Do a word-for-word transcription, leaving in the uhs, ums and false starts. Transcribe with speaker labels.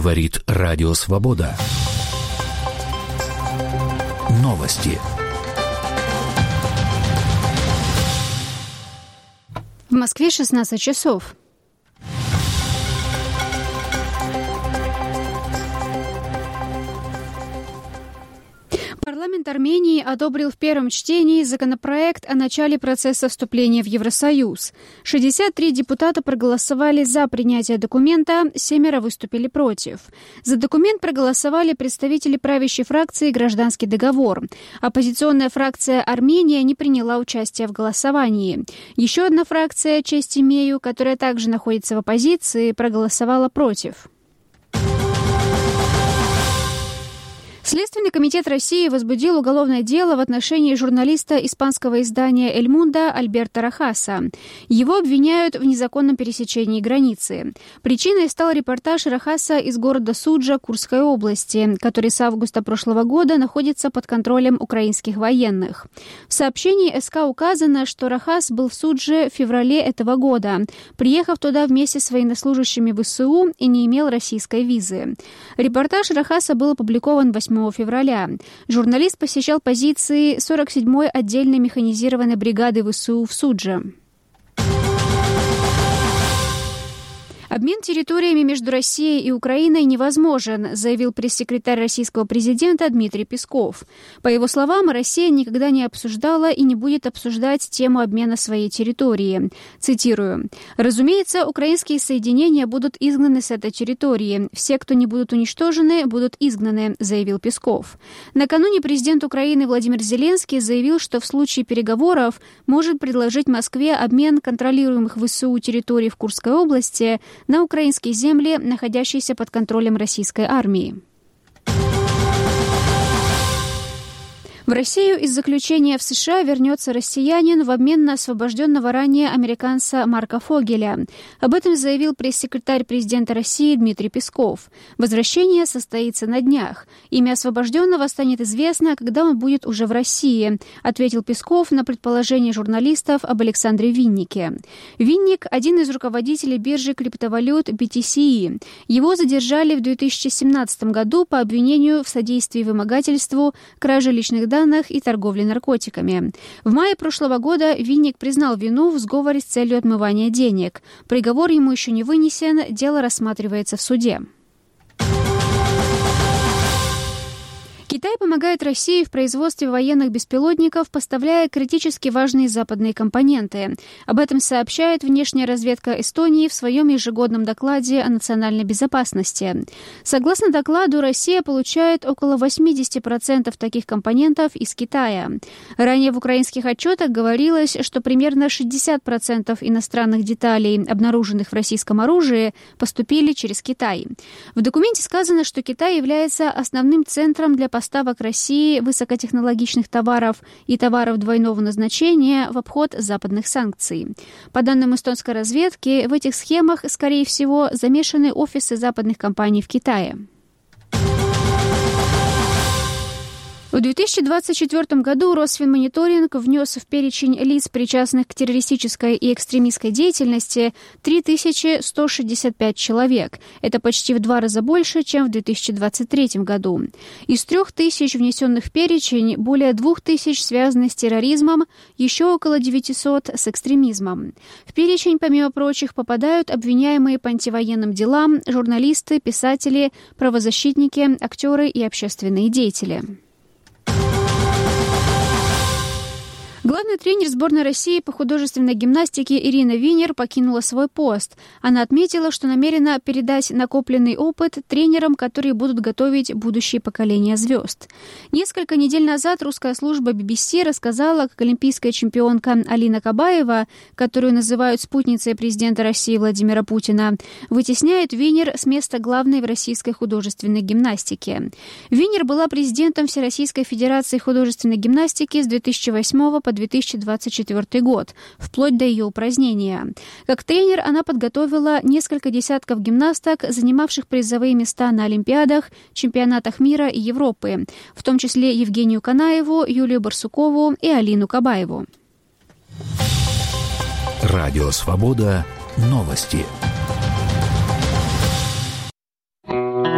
Speaker 1: Говорит Радио Свобода. Новости.
Speaker 2: В Москве шестнадцать часов. Парламент Армении одобрил в первом чтении законопроект о начале процесса вступления в Евросоюз. шестьдесят три депутата проголосовали за принятие документа, семеро выступили против. За документ проголосовали представители правящей фракции «Гражданский договор». Оппозиционная фракция «Армения» не приняла участие в голосовании. Еще одна фракция «Честь имею», которая также находится в оппозиции, проголосовала против. Следственный комитет России возбудил уголовное дело в отношении журналиста испанского издания «Эль Мундо» Альберто Рохаса. Его обвиняют в незаконном пересечении границы. Причиной стал репортаж Рохаса из города Суджа Курской области, который с августа прошлого года находится под контролем украинских военных. В сообщении СК указано, что Рохас был в Судже в феврале этого года, приехав туда вместе с военнослужащими ВСУ и не имел российской визы. Репортаж Рохаса был опубликован восьмого февраля. Журналист посещал позиции сорок седьмой отдельной механизированной бригады ВСУ в Судже. Обмен территориями между Россией и Украиной невозможен, заявил пресс-секретарь российского президента Дмитрий Песков. По его словам, Россия никогда не обсуждала и не будет обсуждать тему обмена своей территории. Цитирую. «Разумеется, украинские соединения будут изгнаны с этой территории. Все, кто не будут уничтожены, будут изгнаны», заявил Песков. Накануне президент Украины Владимир Зеленский заявил, что в случае переговоров может предложить Москве обмен контролируемых ВСУ территорий в Курской области на украинские земли, находящиеся под контролем российской армии. В Россию из заключения в США вернется россиянин в обмен на освобожденного ранее американца Марка Фогеля. Об этом заявил пресс-секретарь президента России Дмитрий Песков. Возвращение состоится на днях. Имя освобожденного станет известно, когда он будет уже в России, ответил Песков на предположение журналистов об Александре Виннике. Винник – один из руководителей биржи криптовалют би ти си и. Его задержали в две тысячи семнадцатом году по обвинению в содействии вымогательству, краже личных данных и торговли наркотиками. В мае прошлого года Винник признал вину в сговоре с целью отмывания денег. Приговор ему еще не вынесен, дело рассматривается в суде. Китай помогает России в производстве военных беспилотников, поставляя критически важные западные компоненты. Об этом сообщает внешняя разведка Эстонии в своем ежегодном докладе о национальной безопасности. Согласно докладу, Россия получает около восемьдесят процентов таких компонентов из Китая. Ранее в украинских отчетах говорилось, что примерно шестьдесят процентов иностранных деталей, обнаруженных в российском оружии, поступили через Китай. В документе сказано, что Китай является основным центром для поставок поставок России высокотехнологичных товаров и товаров двойного назначения в обход западных санкций. По данным эстонской разведки, в этих схемах, скорее всего, замешаны офисы западных компаний в Китае. В две тысячи двадцать четвёртом году Росфинмониторинг внес в перечень лиц, причастных к террористической и экстремистской деятельности, три тысячи сто шестьдесят пять человек. Это почти в два раза больше, чем в две тысячи двадцать третьем году. Из трех тысяч внесенных в перечень, более двух тысяч связаны с терроризмом, еще около девятисот с экстремизмом. В перечень, помимо прочих, попадают обвиняемые по антивоенным делам, журналисты, писатели, правозащитники, актеры и общественные деятели. Главный тренер сборной России по художественной гимнастике Ирина Винер покинула свой пост. Она отметила, что намерена передать накопленный опыт тренерам, которые будут готовить будущее поколение звезд. Несколько недель назад русская служба би би си рассказала, как олимпийская чемпионка Алина Кабаева, которую называют спутницей президента России Владимира Путина, вытесняет Винер с места главной в российской художественной гимнастике. Винер была президентом Всероссийской федерации художественной гимнастики с две тысячи восьмого по две тысячи двадцать четвёртый год, вплоть до ее упразднения. Как тренер она подготовила несколько десятков гимнасток, занимавших призовые места на Олимпиадах, чемпионатах мира и Европы, в том числе Евгению Канаеву, Юлию Барсукову и Алину Кабаеву.
Speaker 1: Радио «Свобода». Новости.